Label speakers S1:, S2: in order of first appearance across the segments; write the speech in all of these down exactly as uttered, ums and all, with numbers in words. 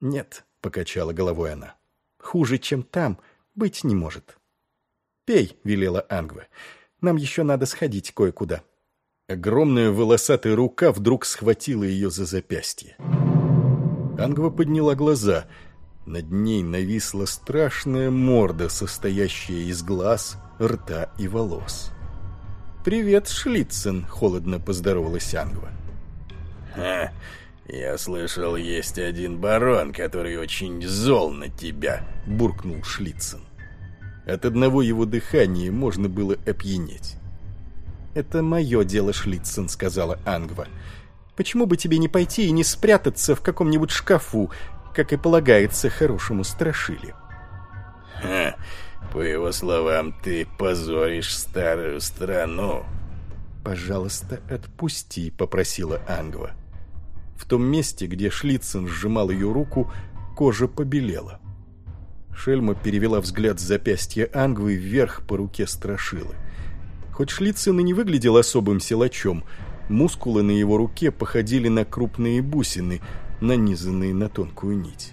S1: «Нет», — покачала головой она, — «хуже, чем там, быть не может». «Пей», — велела Ангва, — «нам еще надо сходить кое-куда». Огромная волосатая рука вдруг схватила ее за запястье. Ангва подняла глаза. Над ней нависла страшная морда, состоящая из глаз, рта и волос. «Привет, Шлиццен», — холодно поздоровалась Ангва.
S2: «Ха, я слышал, есть один барон, который очень зол на тебя»,
S1: — буркнул Шлиццен. От одного его дыхания можно было опьянеть. «Это мое дело, Шлиццен», — сказала Ангва. «Почему бы тебе не пойти и не спрятаться в каком-нибудь шкафу, как и полагается хорошему страшиле?»
S2: «Ха, по его словам, ты позоришь старую страну».
S1: «Пожалуйста, отпусти», — попросила Ангва. В том месте, где Шлиццен сжимал ее руку, кожа побелела. Шельма перевела взгляд с запястья Ангвы вверх по руке страшилы. Хоть Шлиццен и не выглядел особым силачом, мускулы на его руке походили на крупные бусины, нанизанные на тонкую нить.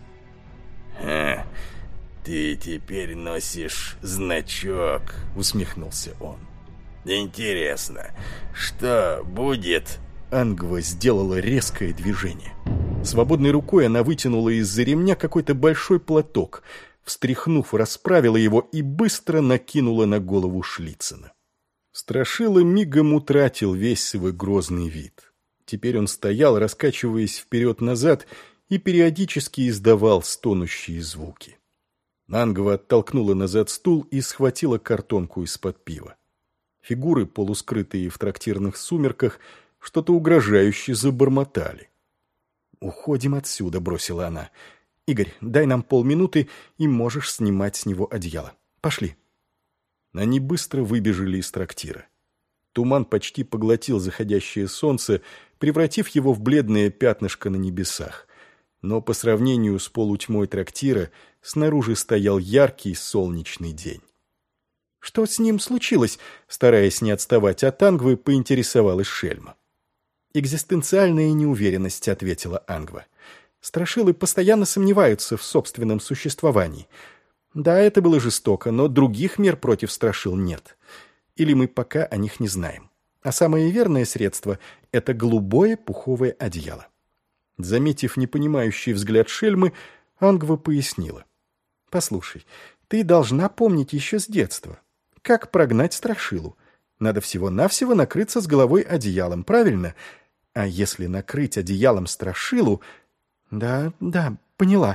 S2: «Ха, ты теперь носишь значок», — усмехнулся он. «Интересно, что будет?»
S1: Ангва сделала резкое движение. Свободной рукой она вытянула из-за ремня какой-то большой платок, встряхнув, расправила его и быстро накинула на голову Шлиццена. Страшила мигом утратил весь свой грозный вид. Теперь он стоял, раскачиваясь вперед-назад, и периодически издавал стонущие звуки. Ангва оттолкнула назад стул и схватила картонку из-под пива. Фигуры, полускрытые в трактирных сумерках, что-то угрожающе забормотали. «Уходим отсюда», — бросила она. «Игорь, дай нам полминуты, и можешь снимать с него одеяло. Пошли». Они быстро выбежали из трактира. Туман почти поглотил заходящее солнце, превратив его в бледное пятнышко на небесах. Но по сравнению с полутьмой трактира снаружи стоял яркий солнечный день. «Что с ним случилось?» — стараясь не отставать от Ангвы, поинтересовалась Шельма. «Экзистенциальная неуверенность», — ответила Ангва. «Страшилы постоянно сомневаются в собственном существовании. Да, это было жестоко, но других мер против страшил нет. Или мы пока о них не знаем. А самое верное средство — это голубое пуховое одеяло». Заметив непонимающий взгляд Шельмы, Ангва пояснила. «Послушай, ты должна помнить еще с детства. Как прогнать страшилу? Надо всего-навсего накрыться с головой одеялом, правильно? А если накрыть одеялом страшилу... Да, да, поняла.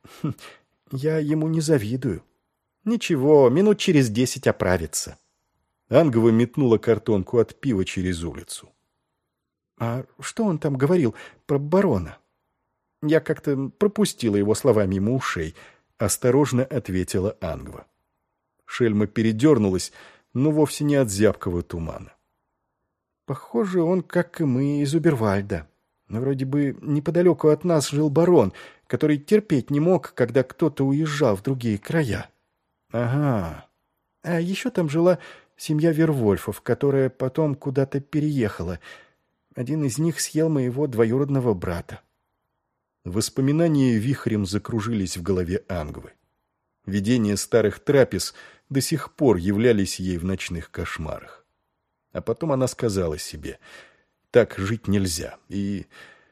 S1: Я ему не завидую. Ничего, минут через десять оправится». Ангва метнула картонку от пива через улицу. «А что он там говорил про барона?» «Я как-то пропустила его слова мимо ушей», — осторожно ответила Ангва. Шельма передернулась, но вовсе не от зябкого тумана. «Похоже, он, как и мы, из Убервальда. Вроде бы неподалеку от нас жил барон, который терпеть не мог, когда кто-то уезжал в другие края». «Ага. А еще там жила семья Вервольфов, которая потом куда-то переехала. Один из них съел моего двоюродного брата». Воспоминания вихрем закружились в голове Ангвы. Видения старых трапез до сих пор являлись ей в ночных кошмарах. А потом она сказала себе: «Так жить нельзя». И...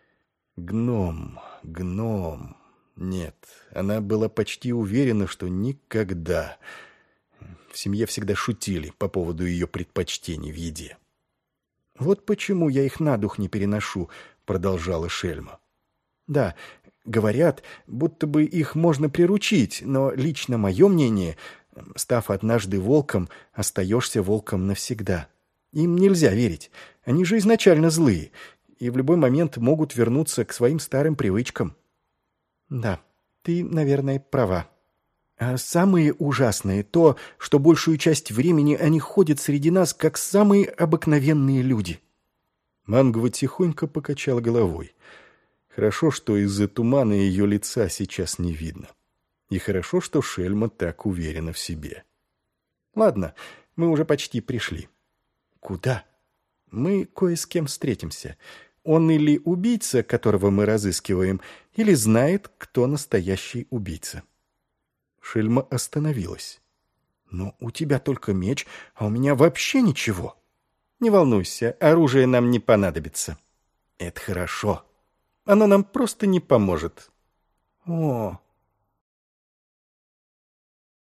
S1: Гном, гном... Нет, она была почти уверена, что никогда... В семье всегда шутили по поводу ее предпочтений в еде. «Вот почему я их на дух не переношу», — продолжала Шельма. «Да, говорят, будто бы их можно приручить, но лично мое мнение, став однажды волком, остаешься волком навсегда. Им нельзя верить, они же изначально злые, и в любой момент могут вернуться к своим старым привычкам». «Да, ты, наверное, права. А самое ужасное то, что большую часть времени они ходят среди нас, как самые обыкновенные люди». Ангва тихонько покачала головой. Хорошо, что из-за тумана ее лица сейчас не видно. И хорошо, что Шельма так уверена в себе.
S3: «Ладно, мы уже почти пришли».
S1: «Куда?»
S3: «Мы кое с кем встретимся. Он или убийца, которого мы разыскиваем,
S1: или знает, кто настоящий убийца. Шельма остановилась. «Но у тебя только меч, а у меня вообще ничего». «Не волнуйся, оружие нам не понадобится». «Это хорошо. Оно нам просто не поможет». «О,